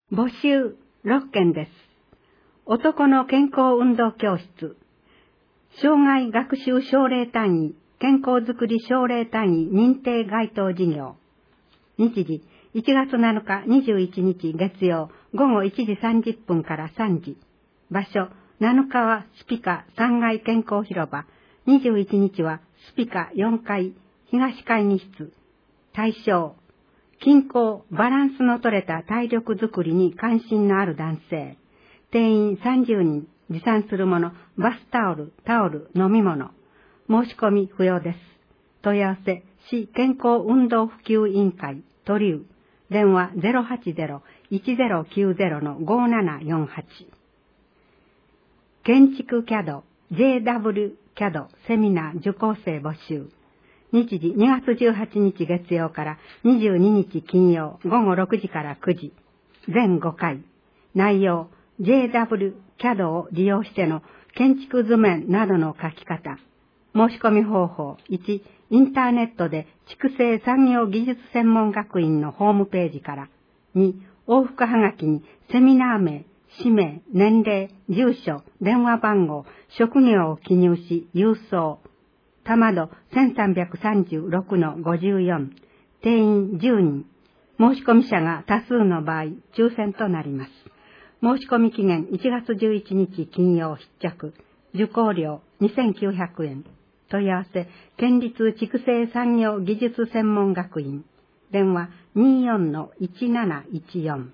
募集6件です。男の健康運動教室、障害学習奨励単位、健康づくり奨励単位認定該当事業。日時、1月7日21日月曜午後1時30分から3時。場所、7日はスピカ3階健康広場。21日はスピカ4階東会議室。対象、健康、バランスの取れた体力づくりに関心のある男性。定員30人、持参するもの、バスタオル、タオル、飲み物。申し込み不要です。問い合わせ、市健康運動普及委員会、都留。電話 080-1090-5748。建築CAD、JW CAD セミナー受講生募集。日時2月18日月曜から22日金曜午後6時から9時。全5回。内容、JW CAD を利用しての建築図面などの書き方。申し込み方法。1、インターネットで筑西産業技術専門学院のホームページから。2、往復はがきにセミナー名、氏名、年齢、住所、電話番号、職業を記入し、郵送。玉戸1336-54。定員10人。申し込み者が多数の場合、抽選となります。申し込み期限1月11日金曜必着。受講料2900円。問い合わせ、県立筑西産業技術専門学院。電話 24-1714。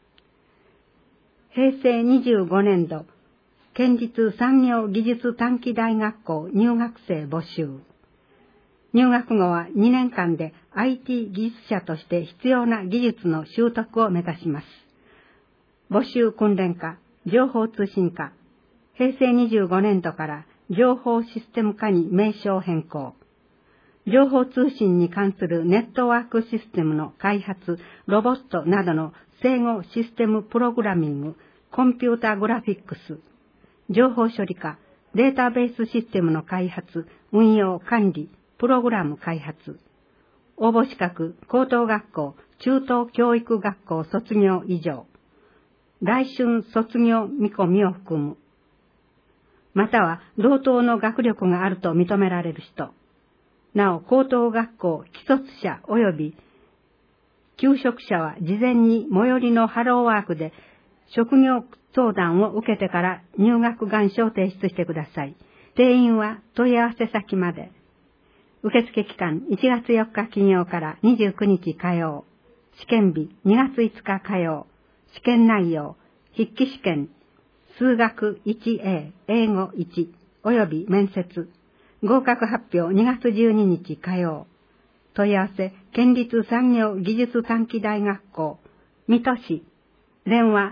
平成25年度、県立産業技術短期大学校入学生募集。入学後は2年間で IT 技術者として必要な技術の習得を目指します。募集訓練科、情報通信科。平成25年度から情報システム科に名称変更。情報通信に関するネットワークシステムの開発、ロボットなどの制御システムプログラミング、コンピュータグラフィックス。情報処理科、データベースシステムの開発、運用、管理、プログラム開発。応募資格、高等学校、中等教育学校卒業以上。来春卒業見込みを含む。または、同等の学力があると認められる人。なお、高等学校、既卒者及び求職者は事前に最寄りのハローワークで職業相談を受けてから入学願書を提出してください。定員は問い合わせ先まで。受付期間1月4日金曜から29日火曜。試験日2月5日火曜。試験内容、筆記試験、数学 1A、英語1、および面接。合格発表2月12日火曜。問い合わせ、県立産業技術短期大学校、水戸市。電話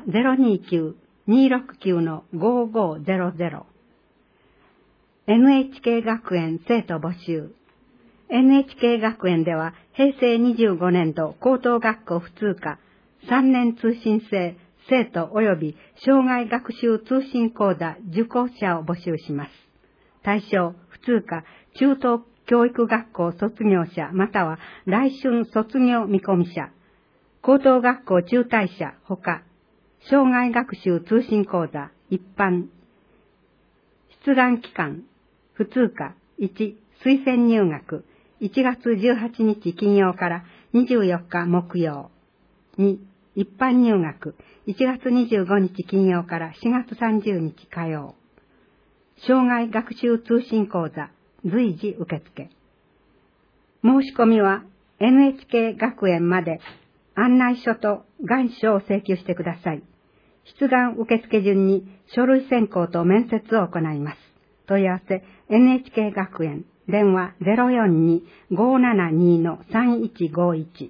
029-269-5500。NHK 学園生徒募集。NHK 学園では平成25年度高等学校普通科3年通信制生徒及び障害学習通信講座受講者を募集します。対象、普通科中等教育学校卒業者または来春卒業見込み者、高等学校中退者ほか、障害学習通信講座一般。出願期間、普通科1、推薦入学1月18日金曜から24日木曜。2、一般入学1月25日金曜から4月30日火曜。障害学習通信講座随時受付。申し込みは NHK 学園まで案内書と願書を請求してください。出願受付順に書類選考と面接を行います。問い合わせ NHK 学園電話 042-572-3151。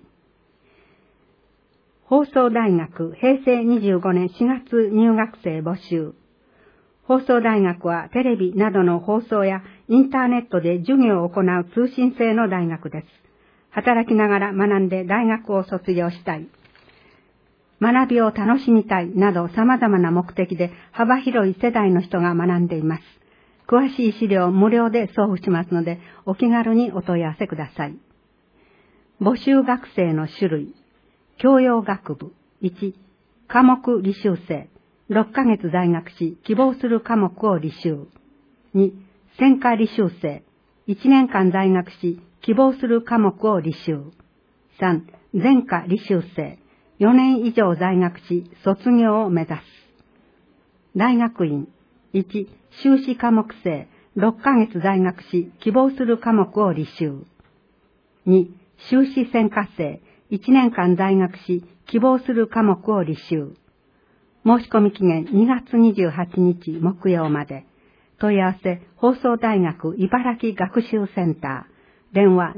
放送大学平成25年4月入学生募集。放送大学はテレビなどの放送やインターネットで授業を行う通信制の大学です。働きながら学んで大学を卒業したい。学びを楽しみたいなど様々な目的で幅広い世代の人が学んでいます。詳しい資料を無料で送付しますので、お気軽にお問い合わせください。募集学生の種類。教養学部1、 科目履修生、6ヶ月在学し、希望する科目を履修。2、専科履修生、1年間在学し、希望する科目を履修。3、全科履修生、4年以上在学し、卒業を目指す。大学院、1、修士科目生、6ヶ月在学し、希望する科目を履修。2、修士専科生、1年間在学し、希望する科目を履修。申し込み期限2月28日木曜まで。問い合わせ、放送大学茨城学習センター。電話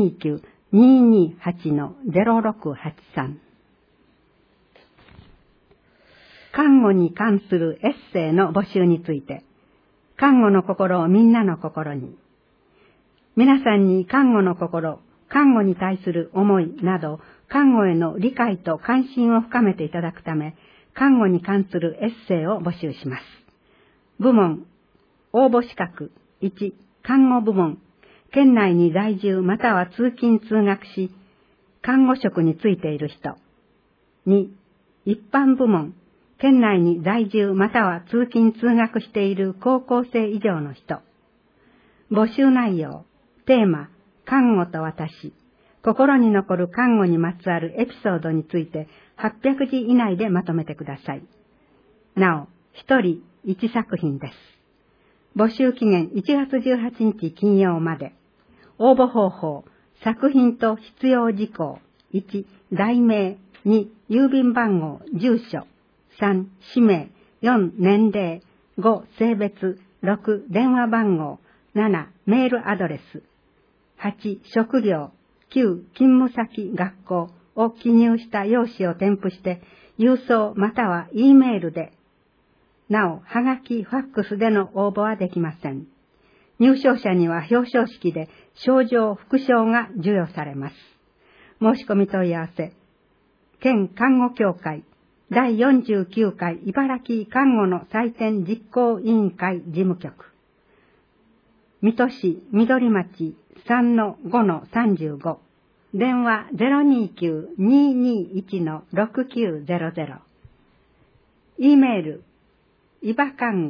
029-228-0683。看護に関するエッセイの募集について。看護の心をみんなの心に。皆さんに看護の心、看護に対する思いなど、看護への理解と関心を深めていただくため、看護に関するエッセイを募集します。部門、応募資格、1、看護部門、県内に在住または通勤通学し、看護職についている人。2、一般部門、県内に在住または通勤通学している高校生以上の人。募集内容、テーマ、看護と私、心に残る看護にまつわるエピソードについて800字以内でまとめてください。なお、1人1作品です。募集期限1月18日金曜まで。応募方法、作品と必要事項。1、題名。2、郵便番号、住所。3、氏名。4、年齢。5、性別。6、電話番号。7、メールアドレス。8、職業。9、勤務先、学校を記入した用紙を添付して、郵送または E メールで。なお、はがき、ファックスでの応募はできません。入賞者には表彰式で賞状、副賞が授与されます。申し込み問い合わせ。県看護協会第49回茨城看護の祭典実行委員会事務局。水戸市緑町 3-5-35。電話 029-221-6900。E メール、いば看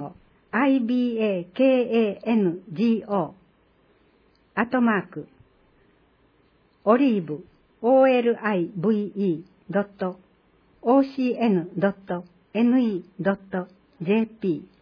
護、ibakango、olive.ocn.ne.jp